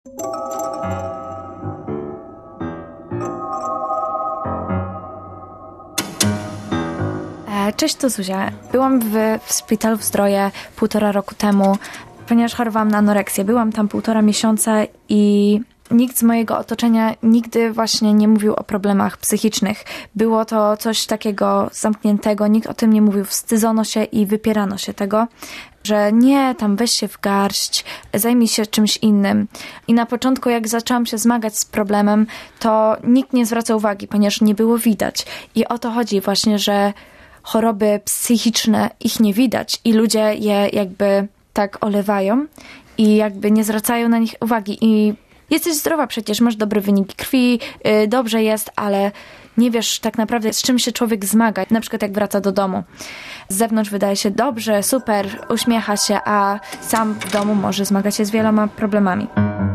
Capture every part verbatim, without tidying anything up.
Cześć, to Zuzia. Byłam w, w szpitalu w Zdroje półtora roku temu, ponieważ chorowałam na anoreksję. Byłam tam półtora miesiąca i nikt z mojego otoczenia nigdy właśnie nie mówił o problemach psychicznych. Było to coś takiego zamkniętego, nikt o tym nie mówił. Wstydzono się i wypierano się tego, że nie, tam weź się w garść, zajmij się czymś innym. I na początku, jak zaczęłam się zmagać z problemem, to nikt nie zwracał uwagi, ponieważ nie było widać. I o to chodzi właśnie, że choroby psychiczne, ich nie widać i ludzie je jakby tak olewają i jakby nie zwracają na nich uwagi. I jesteś zdrowa przecież, masz dobre wyniki krwi, yy, dobrze jest, ale nie wiesz tak naprawdę, z czym się człowiek zmaga. Na przykład jak wraca do domu. Z zewnątrz wydaje się dobrze, super, uśmiecha się, a sam w domu może zmagać się z wieloma problemami.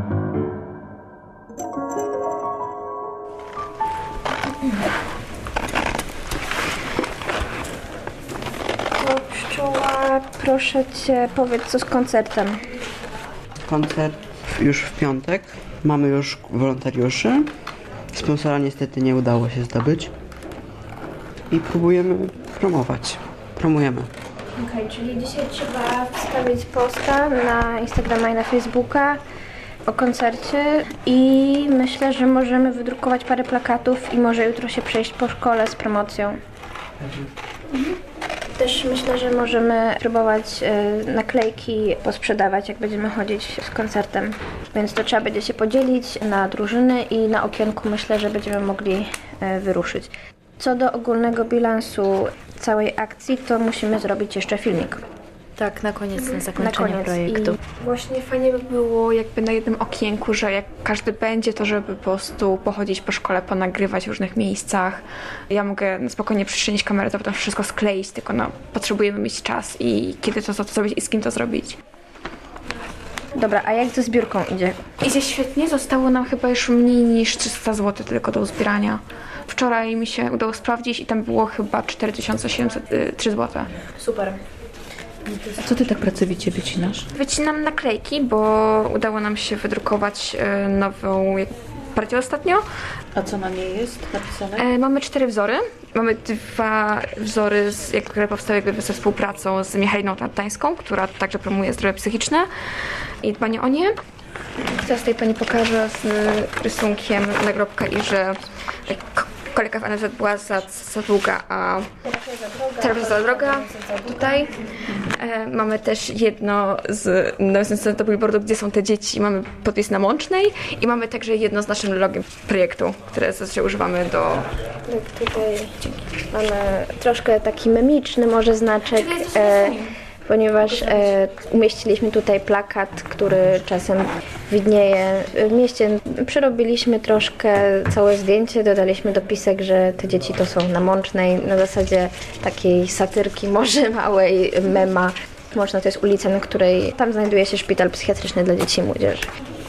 Pszczoła, proszę cię, powiedz co z koncertem. Koncert już w piątek. Mamy już wolontariuszy. Sponsora niestety nie udało się zdobyć. I próbujemy promować. Promujemy. Okej, okay, czyli dzisiaj trzeba wstawić posta na Instagrama i na Facebooka o koncercie i myślę, że możemy wydrukować parę plakatów i może jutro się przejść po szkole z promocją. Mhm. Też myślę, że możemy próbować y, naklejki posprzedawać, jak będziemy chodzić z koncertem. Więc to trzeba będzie się podzielić na drużyny i na okienku myślę, że będziemy mogli y, wyruszyć. Co do ogólnego bilansu całej akcji, to musimy zrobić jeszcze filmik. Tak, na koniec, na zakończenie na koniec. projektu. I właśnie fajnie by było jakby na jednym okienku, że jak każdy będzie, to żeby po prostu pochodzić po szkole, ponagrywać w różnych miejscach. Ja mogę spokojnie przyczynić kamerę, to potem wszystko skleić, tylko no, potrzebujemy mieć czas i kiedy to, to, to zrobić i z kim to zrobić. Dobra, a jak ze zbiórką idzie? Idzie świetnie, zostało nam chyba już mniej niż trzysta złotych tylko do uzbierania. Wczoraj mi się udało sprawdzić i tam było chyba cztery tysiące siedemset trzy złote. Super. A co ty tak pracowicie wycinasz? Wycinam naklejki, bo udało nam się wydrukować nową partię ostatnio. A co na niej jest napisane? E, mamy cztery wzory. Mamy dwa wzory, z, które powstały jakby ze współpracą z Michaliną Tartańską, która także promuje zdrowie psychiczne i dbanie o nie. Teraz tutaj pani pokażę z rysunkiem nagrobka i że kolejka w N F Z była za, za długa, a teraz za droga. Tutaj e, mamy też jedno z nawiązujące do billboardu, gdzie są te dzieci. Mamy podpis na Mącznej i mamy także jedno z naszym logiem projektu, które zazwyczaj używamy do... Tutaj mamy troszkę taki memiczny może znaczek, e, ponieważ e, umieściliśmy tutaj plakat, który czasem widnieje w mieście. Przerobiliśmy troszkę całe zdjęcie, dodaliśmy dopisek, że te dzieci to są na Mącznej, na zasadzie takiej satyrki może małej, mema. Mączna to jest ulica, na której tam znajduje się szpital psychiatryczny dla dzieci i młodzieży.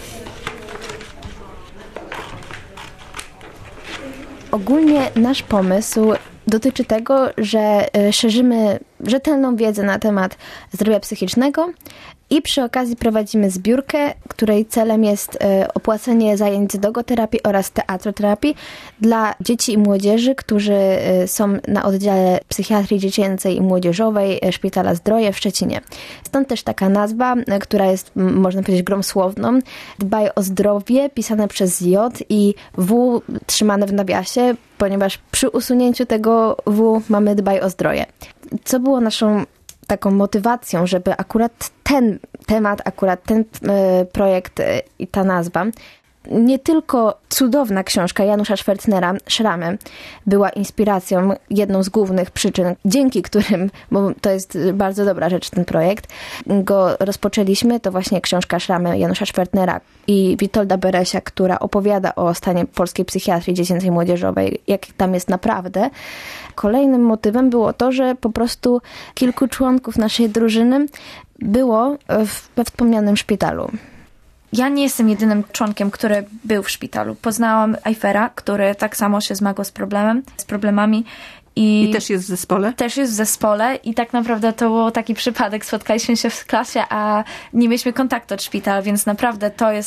Ogólnie nasz pomysł dotyczy tego, że szerzymy rzetelną wiedzę na temat zdrowia psychicznego i przy okazji prowadzimy zbiórkę, której celem jest opłacenie zajęć z logoterapii oraz teatroterapii dla dzieci i młodzieży, którzy są na oddziale psychiatrii dziecięcej i młodzieżowej Szpitala Zdroje w Szczecinie. Stąd też taka nazwa, która jest, można powiedzieć, grą słowną. Dbaj o zdrowie, pisane przez J i W trzymane w nawiasie, ponieważ przy usunięciu tego W mamy dbaj o zdrowie. Co było naszą taką motywacją, żeby akurat ten temat, akurat ten e, projekt e, i ta nazwa, nie tylko cudowna książka Janusza Schwertnera Szramy była inspiracją, jedną z głównych przyczyn, dzięki którym, bo to jest bardzo dobra rzecz, ten projekt, go rozpoczęliśmy, to właśnie książka Szramy Janusza Schwertnera i Witolda Beresia, która opowiada o stanie polskiej psychiatrii dziecięcej i młodzieżowej, jak tam jest naprawdę. Kolejnym motywem było to, że po prostu kilku członków naszej drużyny było we wspomnianym szpitalu. Ja nie jestem jedynym członkiem, który był w szpitalu. Poznałam Ajfera, który tak samo się zmagał z problemem, z problemami. I, I też jest w zespole? Też jest w zespole i tak naprawdę to był taki przypadek. Spotkaliśmy się w klasie, a nie mieliśmy kontaktu od szpitala, więc naprawdę to jest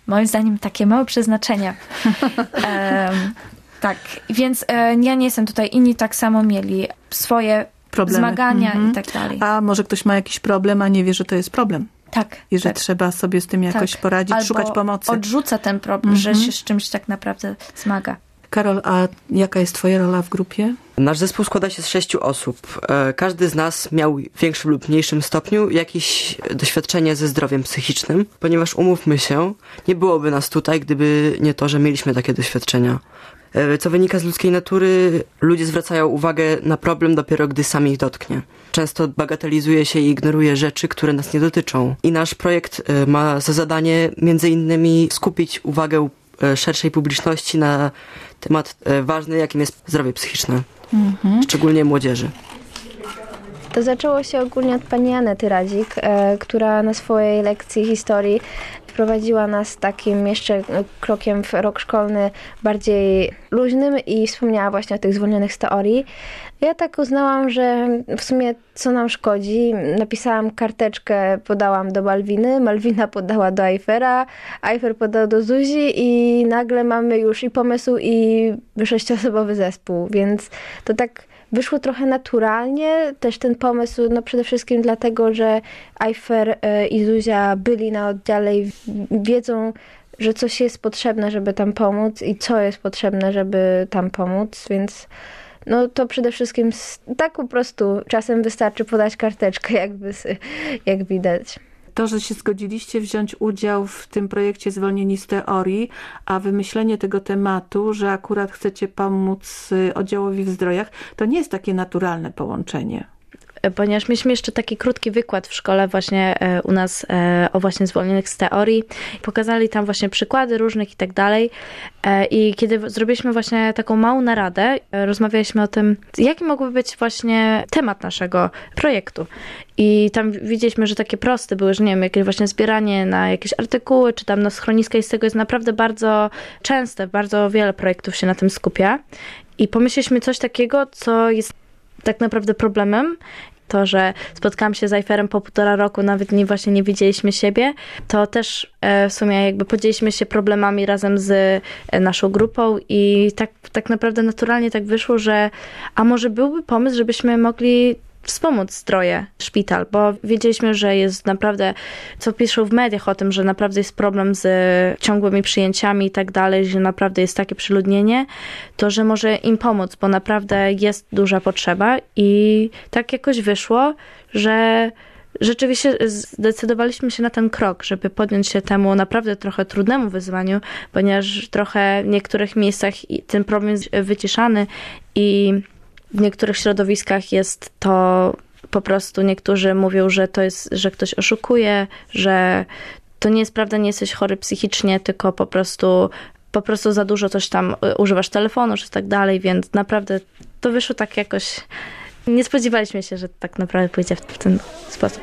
moim zdaniem takie małe przeznaczenie. um, tak, więc e, ja nie jestem tutaj, inni tak samo mieli swoje problemy, zmagania mhm. i tak dalej. A może ktoś ma jakiś problem, a nie wie, że to jest problem. Tak. I że tak. trzeba sobie z tym jakoś tak. poradzić, Albo szukać pomocy. Odrzuca ten problem, mhm. że się z czymś tak naprawdę zmaga. Karol, a jaka jest twoja rola w grupie? Nasz zespół składa się z sześciu osób. Każdy z nas miał w większym lub mniejszym stopniu jakieś doświadczenie ze zdrowiem psychicznym, ponieważ umówmy się, nie byłoby nas tutaj, gdyby nie to, że mieliśmy takie doświadczenia. Co wynika z ludzkiej natury, ludzie zwracają uwagę na problem dopiero, gdy sam ich dotknie. Często bagatelizuje się i ignoruje rzeczy, które nas nie dotyczą. I nasz projekt ma za zadanie między innymi skupić uwagę szerszej publiczności na temat ważny, jakim jest zdrowie psychiczne, mhm. szczególnie młodzieży. To zaczęło się ogólnie od pani Anety Radzik, e, która na swojej lekcji historii prowadziła nas takim jeszcze krokiem w rok szkolny bardziej luźnym i wspomniała właśnie o tych zwolnionych z teorii. Ja tak uznałam, że w sumie co nam szkodzi. Napisałam karteczkę, podałam do Malwiny, Malwina podała do Ajfera, Ajfer podał do Zuzi i nagle mamy już i pomysł, i sześcioosobowy zespół, więc to tak wyszło trochę naturalnie. Też ten pomysł, no przede wszystkim dlatego, że Ajfer i Zuzia byli na oddziale i wiedzą, że coś jest potrzebne, żeby tam pomóc i co jest potrzebne, żeby tam pomóc, więc no to przede wszystkim tak po prostu czasem wystarczy podać karteczkę, jakby, jak widać. To, że się zgodziliście wziąć udział w tym projekcie Zwolnieni z teorii, a wymyślenie tego tematu, że akurat chcecie pomóc oddziałowi w Zdrojach, to nie jest takie naturalne połączenie. Ponieważ mieliśmy jeszcze taki krótki wykład w szkole właśnie u nas o właśnie zwolnionych z teorii. Pokazali tam właśnie przykłady różnych i tak dalej. I kiedy zrobiliśmy właśnie taką małą naradę, rozmawialiśmy o tym, jaki mógłby być właśnie temat naszego projektu. I tam widzieliśmy, że takie proste były, że nie wiem, jakieś właśnie zbieranie na jakieś artykuły, czy tam na schroniska i z tego jest naprawdę bardzo częste, bardzo wiele projektów się na tym skupia. I pomyśleliśmy coś takiego, co jest tak naprawdę problemem, to, że spotkałam się z Ajferem po półtora roku, nawet nie, właśnie nie widzieliśmy siebie, to też w sumie jakby podzieliliśmy się problemami razem z naszą grupą i tak, tak naprawdę naturalnie tak wyszło, że a może byłby pomysł, żebyśmy mogli wspomóc Zdroje, szpital, bo wiedzieliśmy, że jest naprawdę, co piszą w mediach o tym, że naprawdę jest problem z ciągłymi przyjęciami i tak dalej, że naprawdę jest takie przeludnienie, to że może im pomóc, bo naprawdę jest duża potrzeba i tak jakoś wyszło, że rzeczywiście zdecydowaliśmy się na ten krok, żeby podjąć się temu naprawdę trochę trudnemu wyzwaniu, ponieważ trochę w niektórych miejscach ten problem jest wyciszany i w niektórych środowiskach jest to po prostu, niektórzy mówią, że to jest, że ktoś oszukuje, że to nie jest prawda, nie jesteś chory psychicznie, tylko po prostu po prostu za dużo coś tam używasz telefonu, czy tak dalej, więc naprawdę to wyszło tak jakoś, nie spodziewaliśmy się, że tak naprawdę pójdzie w ten sposób.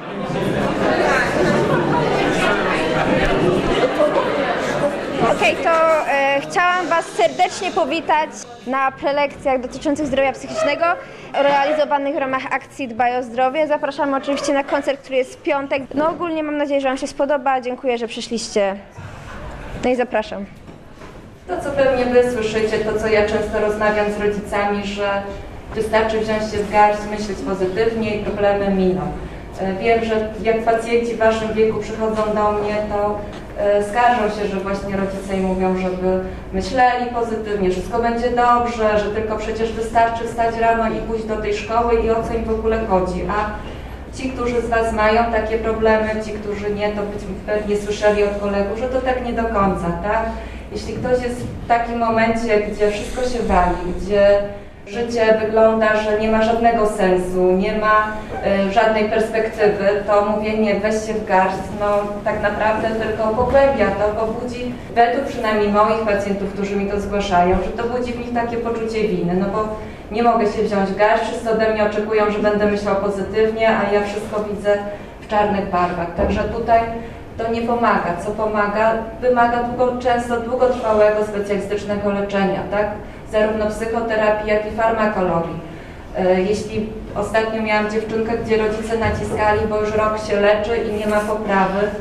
Okej, okay, to e, chciałam Was serdecznie powitać na prelekcjach dotyczących zdrowia psychicznego realizowanych w ramach akcji Dbaj o zdrowie. Zapraszamy oczywiście na koncert, który jest w piątek. No ogólnie mam nadzieję, że Wam się spodoba. Dziękuję, że przyszliście. No i zapraszam. To, co pewnie Wy słyszycie, to co ja często rozmawiam z rodzicami, że wystarczy wziąć się w garść, myśleć pozytywnie i problemy miną. Wiem, że jak pacjenci w Waszym wieku przychodzą do mnie, to skarżą się, że właśnie rodzice im mówią, żeby myśleli pozytywnie, wszystko będzie dobrze, że tylko przecież wystarczy wstać rano i pójść do tej szkoły i o co im w ogóle chodzi. A ci, którzy z Was mają takie problemy, ci, którzy nie, to pewnie słyszeli od kolegów, że to tak nie do końca, tak? Jeśli ktoś jest w takim momencie, gdzie wszystko się wali, gdzie życie wygląda, że nie ma żadnego sensu, nie ma y, żadnej perspektywy, to mówienie weź się w garść, no tak naprawdę tylko pogłębia to, bo budzi, według przynajmniej moich pacjentów, którzy mi to zgłaszają, że to budzi w nich takie poczucie winy, no bo nie mogę się wziąć w garść, wszyscy ode mnie oczekują, że będę myślał pozytywnie, a ja wszystko widzę w czarnych barwach, także tutaj to nie pomaga. Co pomaga? Wymaga długo, często długotrwałego specjalistycznego leczenia, tak? Zarówno psychoterapii, jak i farmakologii. Jeśli ostatnio miałam dziewczynkę, gdzie rodzice naciskali, bo już rok się leczy i nie ma poprawy,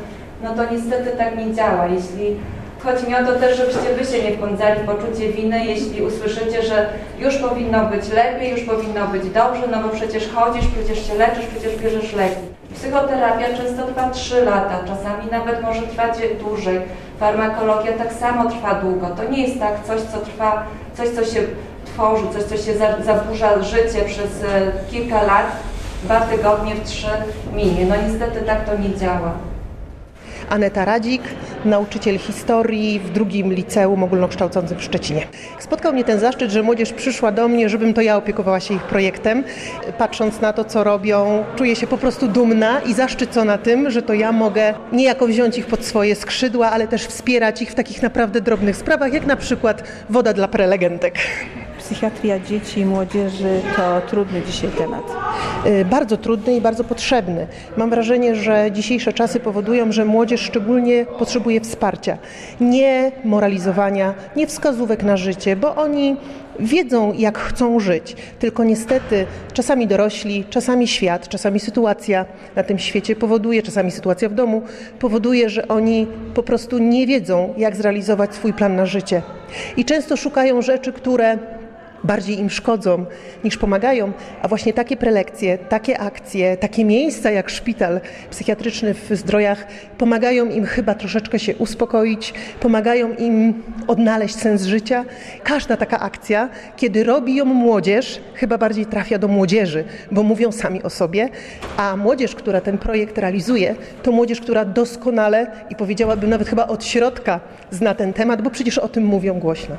no to niestety tak nie działa. Jeśli chodzi mi o to też, żebyście wy się nie wpędzali w poczucie winy, jeśli usłyszycie, że już powinno być lepiej, już powinno być dobrze, no bo przecież chodzisz, przecież się leczysz, przecież bierzesz leki. Psychoterapia często trwa trzy lata, czasami nawet może trwać dłużej. Farmakologia tak samo trwa długo. To nie jest tak coś, co trwa, coś, co się tworzy, coś, co się zaburza życie przez kilka lat, dwa tygodnie, w trzy minie. No niestety tak to nie działa. Aneta Radzik, nauczyciel historii w drugim liceum ogólnokształcącym w Szczecinie. Spotkał mnie ten zaszczyt, że młodzież przyszła do mnie, żebym to ja opiekowała się ich projektem. Patrząc na to, co robią, czuję się po prostu dumna i zaszczycona tym, że to ja mogę niejako wziąć ich pod swoje skrzydła, ale też wspierać ich w takich naprawdę drobnych sprawach, jak na przykład woda dla prelegentek. Psychiatria dzieci i młodzieży to trudny dzisiaj temat. Bardzo trudny i bardzo potrzebny. Mam wrażenie, że dzisiejsze czasy powodują, że młodzież szczególnie potrzebuje wsparcia. Nie moralizowania, nie wskazówek na życie, bo oni wiedzą, jak chcą żyć. Tylko niestety czasami dorośli, czasami świat, czasami sytuacja na tym świecie powoduje, czasami sytuacja w domu powoduje, że oni po prostu nie wiedzą, jak zrealizować swój plan na życie. I często szukają rzeczy, które bardziej im szkodzą niż pomagają, a właśnie takie prelekcje, takie akcje, takie miejsca jak szpital psychiatryczny w Zdrojach pomagają im chyba troszeczkę się uspokoić, pomagają im odnaleźć sens życia. Każda taka akcja, kiedy robi ją młodzież, chyba bardziej trafia do młodzieży, bo mówią sami o sobie, a młodzież, która ten projekt realizuje, to młodzież, która doskonale i powiedziałabym nawet chyba od środka zna ten temat, bo przecież o tym mówią głośno.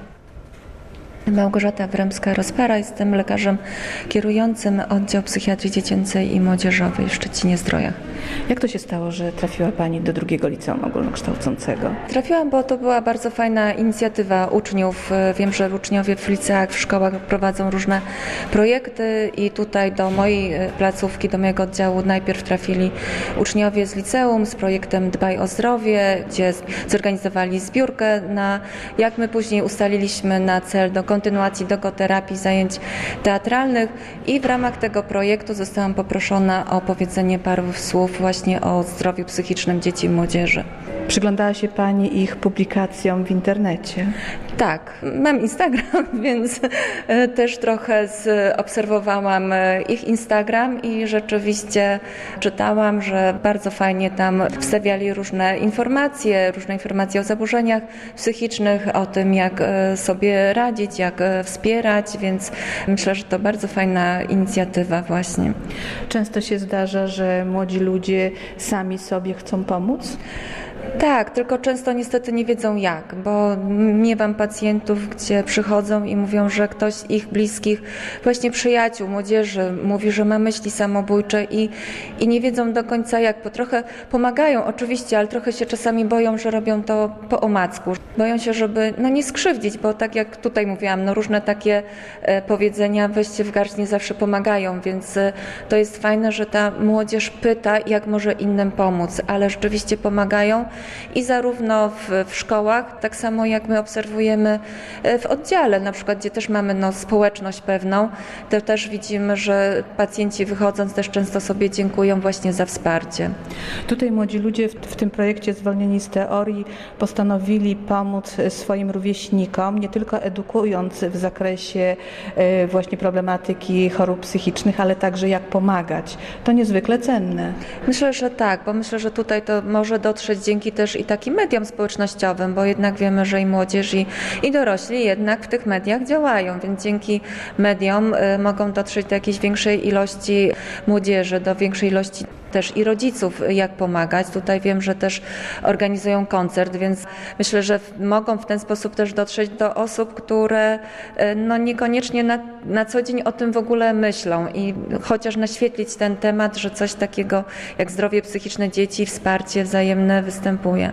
Małgorzata Wremska-Rospera, jestem lekarzem kierującym oddział psychiatrii dziecięcej i młodzieżowej w Szczecinie-Zdrojach. Jak to się stało, że trafiła Pani do drugiego liceum ogólnokształcącego? Trafiłam, bo to była bardzo fajna inicjatywa uczniów. Wiem, że uczniowie w liceach, w szkołach prowadzą różne projekty i tutaj do mojej placówki, do mojego oddziału najpierw trafili uczniowie z liceum z projektem Dbaj o zdrowie, gdzie zorganizowali zbiórkę na, jak my później ustaliliśmy, na cel do kontynuacji dogoterapii, zajęć teatralnych i w ramach tego projektu zostałam poproszona o powiedzenie paru słów właśnie o zdrowiu psychicznym dzieci i młodzieży. Przyglądała się Pani ich publikacjom w internecie? Tak, mam Instagram, więc też trochę obserwowałam ich Instagram i rzeczywiście czytałam, że bardzo fajnie tam wstawiali różne informacje, różne informacje o zaburzeniach psychicznych, o tym, jak sobie radzić, jak wspierać, więc myślę, że to bardzo fajna inicjatywa właśnie. Często się zdarza, że młodzi ludzie sami sobie chcą pomóc? Tak, tylko często niestety nie wiedzą jak, bo miewam pacjentów, gdzie przychodzą i mówią, że ktoś z ich bliskich, właśnie przyjaciół, młodzieży, mówi, że ma myśli samobójcze i, i nie wiedzą do końca jak, bo trochę pomagają oczywiście, ale trochę się czasami boją, że robią to po omacku. Boją się, żeby no, nie skrzywdzić, bo tak jak tutaj mówiłam, no, różne takie e, powiedzenia, weźcie w garść, nie zawsze pomagają, więc e, to jest fajne, że ta młodzież pyta, jak może innym pomóc, ale rzeczywiście pomagają. I zarówno w, w szkołach, tak samo jak my obserwujemy w oddziale, na przykład gdzie też mamy no, społeczność pewną, to też widzimy, że pacjenci wychodząc też często sobie dziękują właśnie za wsparcie. Tutaj młodzi ludzie w, w tym projekcie Zwolnieni z teorii postanowili pomóc swoim rówieśnikom, nie tylko edukując w zakresie y, właśnie problematyki chorób psychicznych, ale także jak pomagać. To niezwykle cenne. Myślę, że tak, bo myślę, że tutaj to może dotrzeć dzięki też i takim mediom społecznościowym, bo jednak wiemy, że i młodzież i, i dorośli jednak w tych mediach działają, więc dzięki mediom y, mogą dotrzeć do jakiejś większej ilości młodzieży, do większej ilości też i rodziców, jak pomagać. Tutaj wiem, że też organizują koncert, więc myślę, że mogą w ten sposób też dotrzeć do osób, które no niekoniecznie na, na co dzień o tym w ogóle myślą i chociaż naświetlić ten temat, że coś takiego jak zdrowie psychiczne dzieci, wsparcie wzajemne występuje.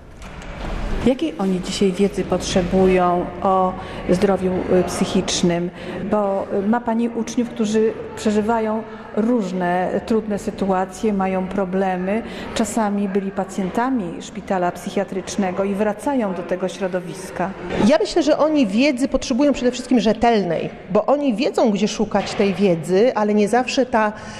Jakiej oni dzisiaj wiedzy potrzebują o zdrowiu psychicznym? Bo ma Pani uczniów, którzy przeżywają różne trudne sytuacje, mają problemy. Czasami byli pacjentami szpitala psychiatrycznego i wracają do tego środowiska. Ja myślę, że oni wiedzy potrzebują przede wszystkim rzetelnej, bo oni wiedzą, gdzie szukać tej wiedzy, ale nie zawsze ta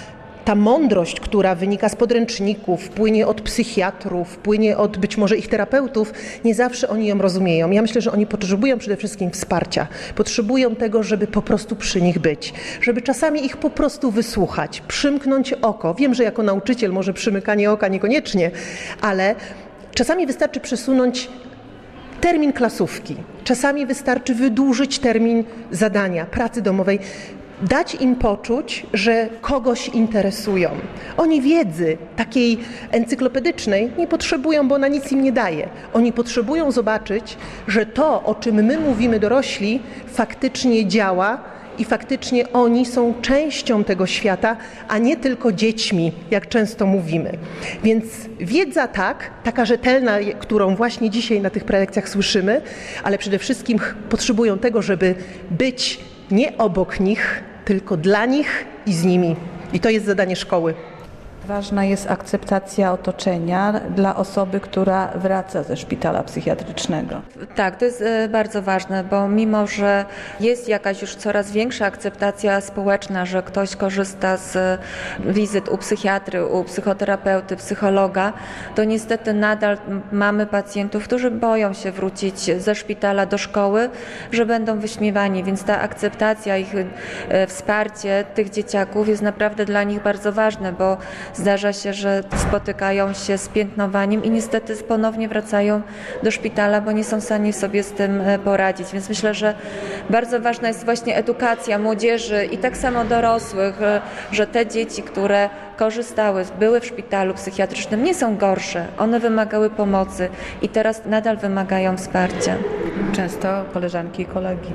ta mądrość, która wynika z podręczników, płynie od psychiatrów, płynie od być może ich terapeutów, nie zawsze oni ją rozumieją. Ja myślę, że oni potrzebują przede wszystkim wsparcia. Potrzebują tego, żeby po prostu przy nich być, żeby czasami ich po prostu wysłuchać, przymknąć oko. Wiem, że jako nauczyciel może przymykanie oka niekoniecznie, ale czasami wystarczy przesunąć termin klasówki. Czasami wystarczy wydłużyć termin zadania, pracy domowej. Dać im poczuć, że kogoś interesują. Oni wiedzy takiej encyklopedycznej nie potrzebują, bo ona nic im nie daje. Oni potrzebują zobaczyć, że to, o czym my mówimy dorośli, faktycznie działa i faktycznie oni są częścią tego świata, a nie tylko dziećmi, jak często mówimy. Więc wiedza tak, taka rzetelna, którą właśnie dzisiaj na tych prelekcjach słyszymy, ale przede wszystkim potrzebują tego, żeby być nie obok nich, tylko dla nich i z nimi. I to jest zadanie szkoły. Ważna jest akceptacja otoczenia dla osoby, która wraca ze szpitala psychiatrycznego. Tak, to jest bardzo ważne, bo mimo, że jest jakaś już coraz większa akceptacja społeczna, że ktoś korzysta z wizyt u psychiatry, u psychoterapeuty, psychologa, to niestety nadal mamy pacjentów, którzy boją się wrócić ze szpitala do szkoły, że będą wyśmiewani, więc ta akceptacja, ich wsparcie tych dzieciaków jest naprawdę dla nich bardzo ważne, bo zdarza się, że spotykają się z piętnowaniem i niestety ponownie wracają do szpitala, bo nie są w stanie sobie z tym poradzić. Więc myślę, że bardzo ważna jest właśnie edukacja młodzieży i tak samo dorosłych, że te dzieci, które korzystały, były w szpitalu psychiatrycznym, nie są gorsze. One wymagały pomocy i teraz nadal wymagają wsparcia. Często koleżanki i kolegi.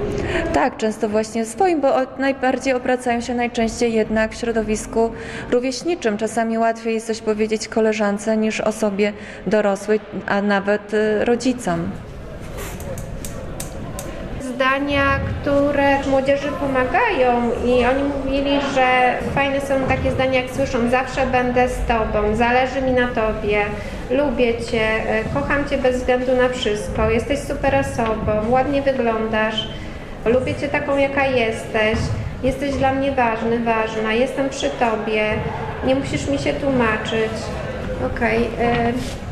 Tak, często właśnie swoim, bo najbardziej obracają się najczęściej jednak w środowisku rówieśniczym. Czasami łatwiej jest coś powiedzieć koleżance niż osobie dorosłej, a nawet rodzicom. Zdania, które młodzieży pomagają i oni mówili, że fajne są takie zdania, jak słyszą: zawsze będę z tobą, zależy mi na tobie, lubię cię, kocham cię bez względu na wszystko, jesteś super osobą, ładnie wyglądasz, lubię cię taką, jaka jesteś, jesteś dla mnie ważny, ważna, jestem przy tobie, nie musisz mi się tłumaczyć. Okej. Okay.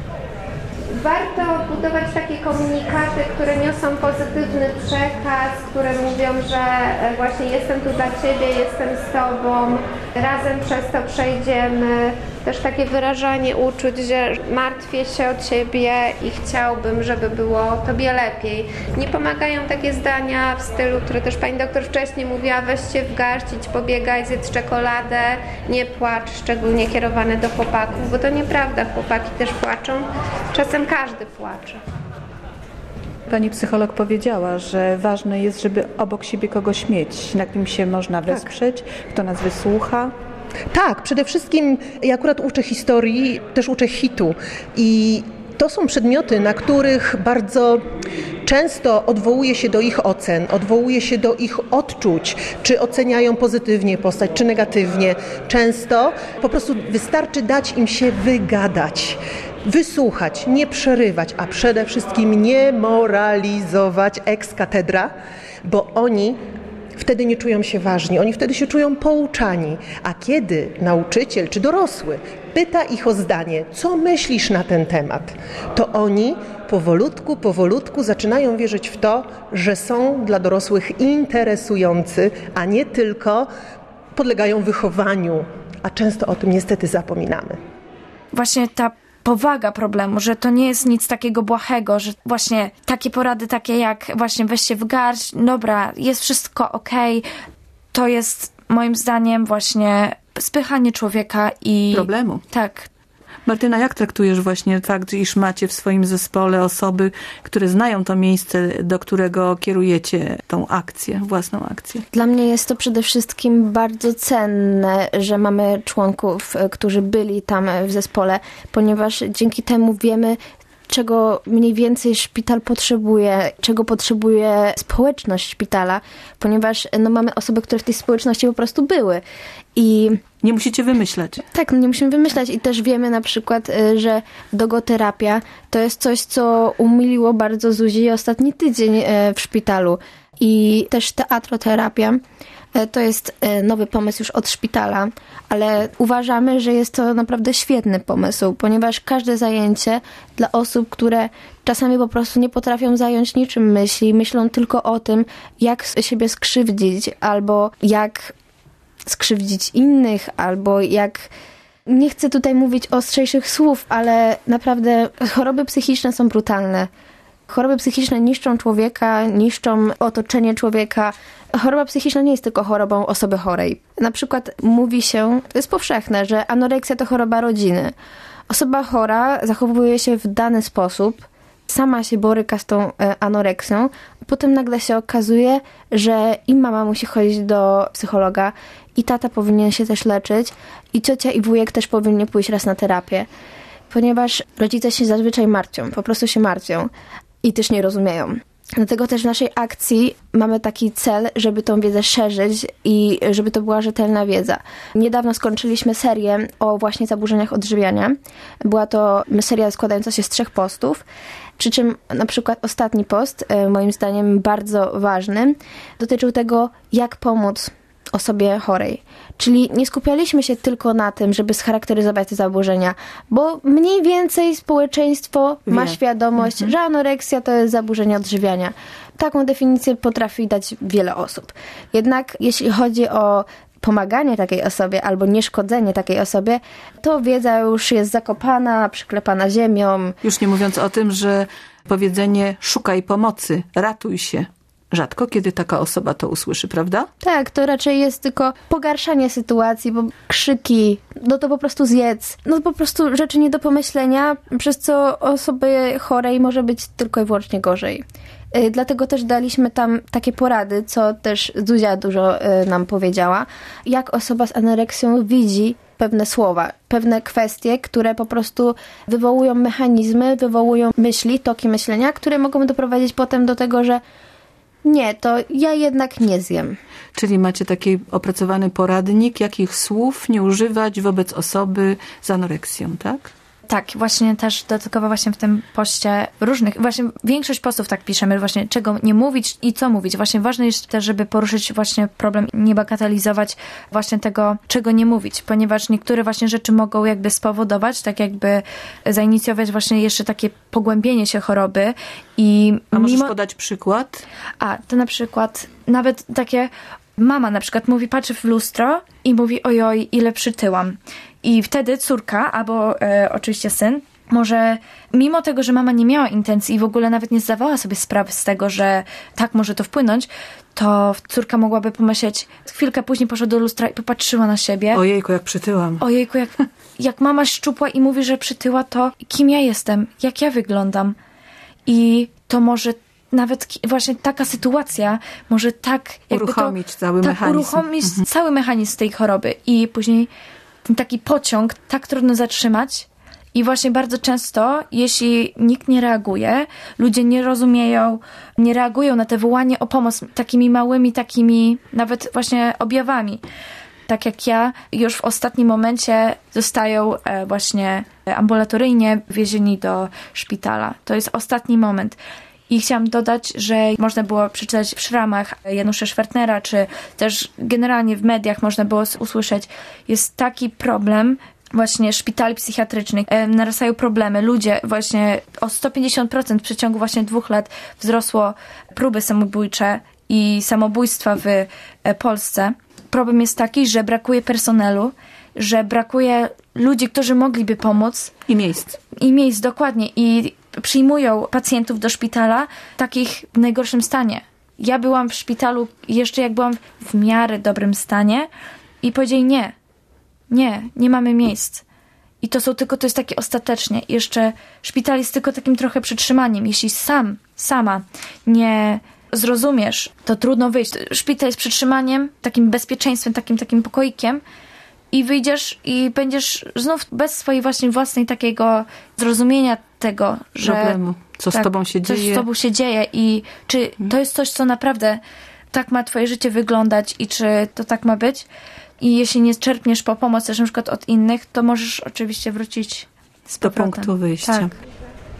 Warto budować takie komunikaty, które niosą pozytywny przekaz, które mówią, że właśnie jestem tu dla ciebie, jestem z tobą, razem przez to przejdziemy. Też takie wyrażanie uczuć, że martwię się o ciebie i chciałbym, żeby było tobie lepiej. Nie pomagają takie zdania w stylu, które też pani doktor wcześniej mówiła: weź się w garść, idź pobiegaj, zjedz czekoladę, nie płacz, szczególnie kierowane do chłopaków, bo to nieprawda, chłopaki też płaczą, czasem każdy płacze. Pani psycholog powiedziała, że ważne jest, żeby obok siebie kogoś mieć, na kim się można wesprzeć, tak. Kto nas wysłucha. Tak, przede wszystkim ja akurat uczę historii, też uczę hitu i to są przedmioty, na których bardzo często odwołuje się do ich ocen, odwołuje się do ich odczuć, czy oceniają pozytywnie postać, czy negatywnie. Często po prostu wystarczy dać im się wygadać, wysłuchać, nie przerywać, a przede wszystkim nie moralizować ex cathedra, bo oni wtedy nie czują się ważni, oni wtedy się czują pouczani. A kiedy nauczyciel czy dorosły pyta ich o zdanie, co myślisz na ten temat, to oni powolutku, powolutku zaczynają wierzyć w to, że są dla dorosłych interesujący, a nie tylko podlegają wychowaniu. A często o tym niestety zapominamy. Właśnie ta powaga problemu, że to nie jest nic takiego błahego, że właśnie takie porady, takie jak właśnie weź się w garść, dobra, jest wszystko okej, to jest moim zdaniem właśnie spychanie człowieka i... problemu. Tak. Martyna, jak traktujesz właśnie fakt, iż macie w swoim zespole osoby, które znają to miejsce, do którego kierujecie tą akcję, własną akcję? Dla mnie jest to przede wszystkim bardzo cenne, że mamy członków, którzy byli tam w zespole, ponieważ dzięki temu wiemy, czego mniej więcej szpital potrzebuje, czego potrzebuje społeczność szpitala, ponieważ no, mamy osoby, które w tej społeczności po prostu były. I nie musicie wymyślać. Tak, no nie musimy wymyślać i też wiemy na przykład, że dogoterapia to jest coś, co umiliło bardzo Zuzi ostatni tydzień w szpitalu. I też teatroterapia, To jest nowy pomysł już od szpitala, ale uważamy, że jest to naprawdę świetny pomysł, ponieważ każde zajęcie dla osób, które czasami po prostu nie potrafią zająć niczym myśli, myślą tylko o tym, jak siebie skrzywdzić, albo jak skrzywdzić innych, albo jak... Nie chcę tutaj mówić ostrzejszych słów, ale naprawdę choroby psychiczne są brutalne. Choroby psychiczne niszczą człowieka, niszczą otoczenie człowieka. Choroba psychiczna nie jest tylko chorobą osoby chorej. Na przykład mówi się, to jest powszechne, że anoreksja to choroba rodziny. Osoba chora zachowuje się w dany sposób, sama się boryka z tą anoreksją, potem nagle się okazuje, że i mama musi chodzić do psychologa, i tata powinien się też leczyć, i ciocia i wujek też powinni pójść raz na terapię. Ponieważ rodzice się zazwyczaj martwią, po prostu się martwią i też nie rozumieją. Dlatego też w naszej akcji mamy taki cel, żeby tą wiedzę szerzyć i żeby to była rzetelna wiedza. Niedawno skończyliśmy serię o właśnie zaburzeniach odżywiania. Była to seria składająca się z trzech postów, przy czym na przykład ostatni post, moim zdaniem bardzo ważny, dotyczył tego, jak pomóc osobie chorej. Czyli nie skupialiśmy się tylko na tym, żeby scharakteryzować te zaburzenia, bo mniej więcej społeczeństwo Wie. ma świadomość, mhm. że anoreksja to jest zaburzenie odżywiania. Taką definicję potrafi dać wiele osób. Jednak jeśli chodzi o pomaganie takiej osobie albo nieszkodzenie takiej osobie, to wiedza już jest zakopana, przyklepana ziemią. Już nie mówiąc o tym, że powiedzenie szukaj pomocy, ratuj się. Rzadko kiedy taka osoba to usłyszy, prawda? Tak, to raczej jest tylko pogarszanie sytuacji, bo krzyki, no to po prostu zjedz. No to po prostu rzeczy nie do pomyślenia, przez co osoby chorej może być tylko i wyłącznie gorzej. Yy, dlatego też daliśmy tam takie porady, co też Zuzia dużo yy, nam powiedziała, jak osoba z anoreksją widzi pewne słowa, pewne kwestie, które po prostu wywołują mechanizmy, wywołują myśli, toki myślenia, które mogą doprowadzić potem do tego, że nie, to ja jednak nie zjem. Czyli macie taki opracowany poradnik, jakich słów nie używać wobec osoby z anoreksją, tak? Tak, właśnie też dodatkowo właśnie w tym poście różnych, właśnie większość postów tak piszemy, właśnie czego nie mówić i co mówić. Właśnie ważne jest też, żeby poruszyć właśnie problem, nie bagatelizować właśnie tego, czego nie mówić, ponieważ niektóre właśnie rzeczy mogą jakby spowodować, tak jakby zainicjować właśnie jeszcze takie pogłębienie się choroby i A możesz mimo... podać przykład? A, to na przykład nawet takie mama na przykład mówi, patrzy w lustro i mówi ojoj, ile przytyłam. I wtedy córka, albo e, oczywiście syn, może mimo tego, że mama nie miała intencji i w ogóle nawet nie zdawała sobie sprawy z tego, że tak może to wpłynąć, to córka mogłaby pomyśleć, chwilkę później poszła do lustra i popatrzyła na siebie. Ojejku, jak przytyłam. Ojejku, jak, jak mama szczupła i mówi, że przytyła, to kim ja jestem? Jak ja wyglądam? I to może nawet właśnie taka sytuacja może tak jakby uruchomić to, cały tak, mechanizm. uruchomić mhm. cały mechanizm tej choroby i później ten taki pociąg tak trudno zatrzymać i właśnie bardzo często, jeśli nikt nie reaguje, ludzie nie rozumieją, nie reagują na te wołanie o pomoc takimi małymi, takimi nawet właśnie objawami. Tak jak ja, już w ostatnim momencie zostają właśnie ambulatoryjnie wiezieni do szpitala. To jest ostatni moment. I chciałam dodać, że można było przeczytać w szramach Janusza Schwertnera, czy też generalnie w mediach można było usłyszeć, jest taki problem właśnie szpitali psychiatrycznych. E, narastają problemy. Ludzie właśnie o sto pięćdziesiąt procent w przeciągu właśnie dwóch lat wzrosło próby samobójcze i samobójstwa w e, Polsce. Problem jest taki, że brakuje personelu, że brakuje ludzi, którzy mogliby pomóc. I miejsc. I miejsc, dokładnie. I przyjmują pacjentów do szpitala takich w najgorszym stanie. Ja byłam w szpitalu jeszcze jak byłam w miarę dobrym stanie i powiedzieli nie, nie, nie mamy miejsc. I to są tylko, to jest takie ostatecznie. Jeszcze szpital jest tylko takim trochę przytrzymaniem. Jeśli sam, sama nie zrozumiesz, to trudno wyjść. Szpital jest przytrzymaniem, takim bezpieczeństwem, takim takim pokoikiem i wyjdziesz i będziesz znów bez swojej właśnie własnej takiego zrozumienia tego, że problemu, co tak, z tobą się coś dzieje. z tobą się dzieje i czy to jest coś, co naprawdę tak ma twoje życie wyglądać i czy to tak ma być. I jeśli nie czerpniesz po pomoc też na przykład od innych, to możesz oczywiście wrócić z do powrotem. punktu wyjścia. Tak.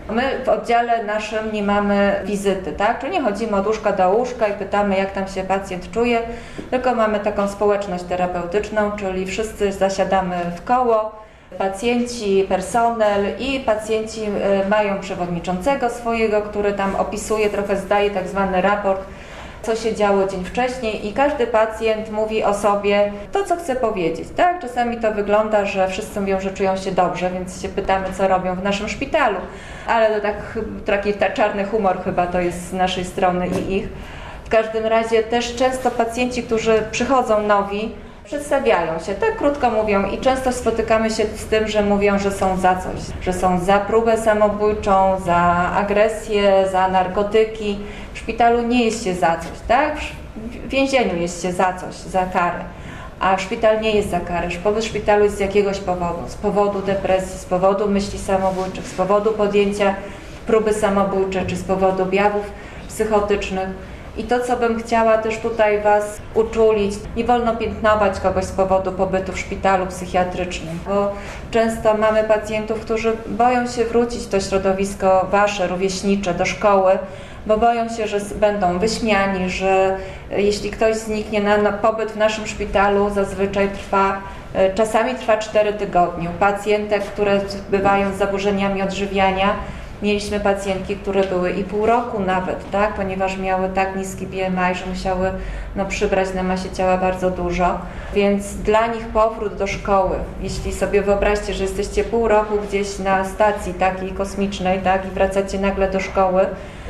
My w oddziale naszym nie mamy wizyty, tak? Czyli nie chodzimy od łóżka do łóżka i pytamy, jak tam się pacjent czuje, tylko mamy taką społeczność terapeutyczną, czyli wszyscy zasiadamy w koło, pacjenci, personel i pacjenci mają przewodniczącego swojego, który tam opisuje, trochę zdaje tak zwany raport, co się działo dzień wcześniej i każdy pacjent mówi o sobie to, co chce powiedzieć, tak? Czasami to wygląda, że wszyscy mówią, że czują się dobrze, więc się pytamy, co robią w naszym szpitalu, ale to tak, taki ta czarny humor chyba to jest z naszej strony i ich. W każdym razie też często pacjenci, którzy przychodzą nowi, przedstawiają się, tak krótko mówią i często spotykamy się z tym, że mówią, że są za coś, że są za próbę samobójczą, za agresję, za narkotyki. W szpitalu nie jest się za coś, tak? W więzieniu jest się za coś, za karę, a szpital nie jest za karę. Pobyt w szpitalu jest z jakiegoś powodu, z powodu depresji, z powodu myśli samobójczych, z powodu podjęcia próby samobójczej, czy z powodu objawów psychotycznych. I to, co bym chciała też tutaj Was uczulić, nie wolno piętnować kogoś z powodu pobytu w szpitalu psychiatrycznym, bo często mamy pacjentów, którzy boją się wrócić w to środowisko Wasze, rówieśnicze, do szkoły, bo boją się, że będą wyśmiani, że jeśli ktoś zniknie, na, na pobyt w naszym szpitalu zazwyczaj trwa, czasami trwa cztery tygodnie. Pacjentek, które bywają z zaburzeniami odżywiania, mieliśmy pacjentki, które były i pół roku nawet, tak, ponieważ miały tak niski B M I, że musiały no, przybrać na masie ciała bardzo dużo, więc dla nich powrót do szkoły, jeśli sobie wyobraźcie, że jesteście pół roku gdzieś na stacji takiej kosmicznej, tak, i wracacie nagle do szkoły,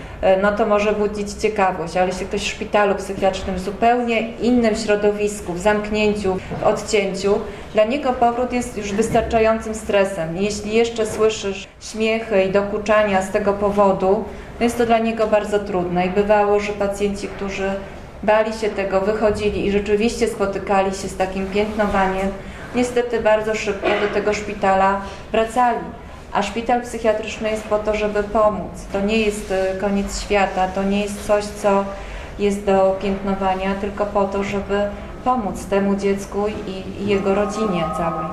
no to może budzić ciekawość, ale jeśli ktoś w szpitalu psychiatrycznym w zupełnie innym środowisku, w zamknięciu, w odcięciu, dla niego powrót jest już wystarczającym stresem. Jeśli jeszcze słyszysz śmiechy i dokuczania z tego powodu, to jest to dla niego bardzo trudne i bywało, że pacjenci, którzy bali się tego, wychodzili i rzeczywiście spotykali się z takim piętnowaniem, niestety bardzo szybko do tego szpitala wracali. A szpital psychiatryczny jest po to, żeby pomóc. To nie jest koniec świata, to nie jest coś, co jest do piętnowania, tylko po to, żeby pomóc temu dziecku i, i jego rodzinie całej.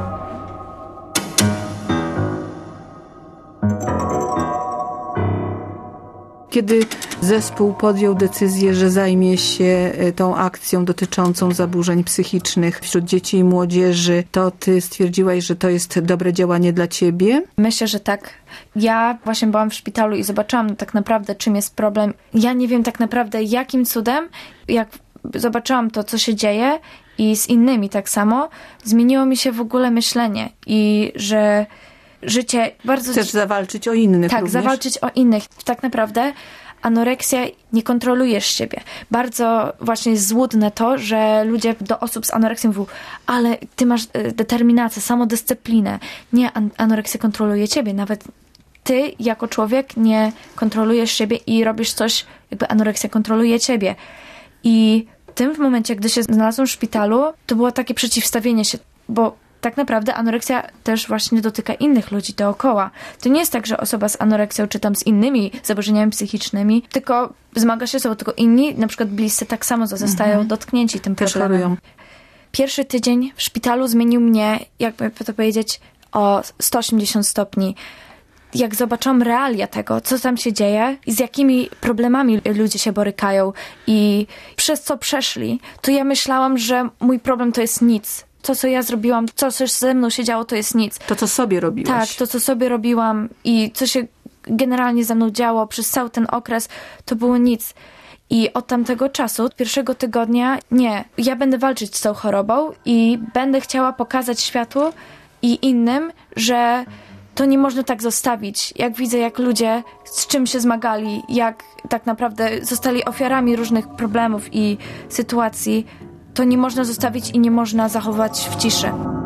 Kiedy zespół podjął decyzję, że zajmie się tą akcją dotyczącą zaburzeń psychicznych wśród dzieci i młodzieży, to ty stwierdziłaś, że to jest dobre działanie dla ciebie? Myślę, że tak. Ja właśnie byłam w szpitalu i zobaczyłam tak naprawdę, czym jest problem. Ja nie wiem tak naprawdę, jakim cudem, jak zobaczyłam to, co się dzieje i z innymi tak samo, zmieniło mi się w ogóle myślenie i że życie bardzo... Chcesz zawalczyć o innych Tak, również? zawalczyć o innych. Tak naprawdę anoreksja, nie kontrolujesz siebie. Bardzo właśnie jest złudne to, że ludzie do osób z anoreksją mówią, ale ty masz determinację, samodyscyplinę. Nie, an- anoreksja kontroluje ciebie. Nawet ty jako człowiek nie kontrolujesz siebie i robisz coś, jakby anoreksja kontroluje ciebie. I w tym momencie, gdy się znalazłam w szpitalu, to było takie przeciwstawienie się, bo tak naprawdę anoreksja też właśnie dotyka innych ludzi dookoła. To nie jest tak, że osoba z anoreksją czy tam z innymi zaburzeniami psychicznymi, tylko zmaga się z sobą, tylko inni, na przykład bliscy, tak samo zostają mhm. dotknięci tym też problemem. chorują. Pierwszy tydzień w szpitalu zmienił mnie, jakby to powiedzieć, o sto osiemdziesiąt stopni. Jak zobaczyłam realia tego, co tam się dzieje i z jakimi problemami ludzie się borykają i przez co przeszli, to ja myślałam, że mój problem to jest nic. To, co ja zrobiłam, to, co ze mną się działo, to jest nic. To, co sobie robiłaś. Tak, to, co sobie robiłam i co się generalnie ze mną działo przez cały ten okres, to było nic. I od tamtego czasu, od pierwszego tygodnia, nie, ja będę walczyć z tą chorobą i będę chciała pokazać światu i innym, że to nie można tak zostawić. Jak widzę, jak ludzie z czym się zmagali, jak tak naprawdę zostali ofiarami różnych problemów i sytuacji, to nie można zostawić i nie można zachować w ciszy.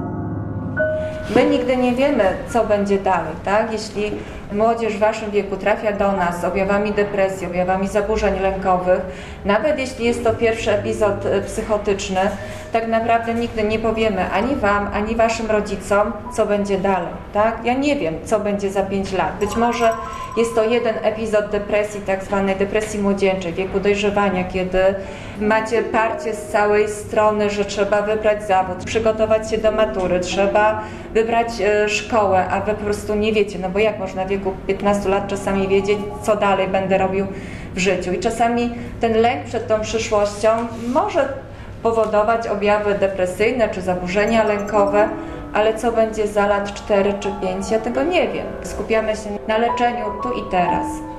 My nigdy nie wiemy, co będzie dalej, tak? Jeśli młodzież w waszym wieku trafia do nas z objawami depresji, objawami zaburzeń lękowych, nawet jeśli jest to pierwszy epizod psychotyczny, tak naprawdę nigdy nie powiemy ani wam, ani waszym rodzicom, co będzie dalej, tak? Ja nie wiem, co będzie za pięć lat. Być może jest to jeden epizod depresji, tak zwanej depresji młodzieńczej, wieku dojrzewania, kiedy macie parcie z całej strony, że trzeba wybrać zawód, przygotować się do matury, trzeba wybrać szkołę, a wy po prostu nie wiecie, no bo jak można w wieku piętnastu lat czasami wiedzieć, co dalej będę robił w życiu. I czasami ten lęk przed tą przyszłością może powodować objawy depresyjne czy zaburzenia lękowe, ale co będzie za lat cztery czy pięć, ja tego nie wiem. Skupiamy się na leczeniu tu i teraz.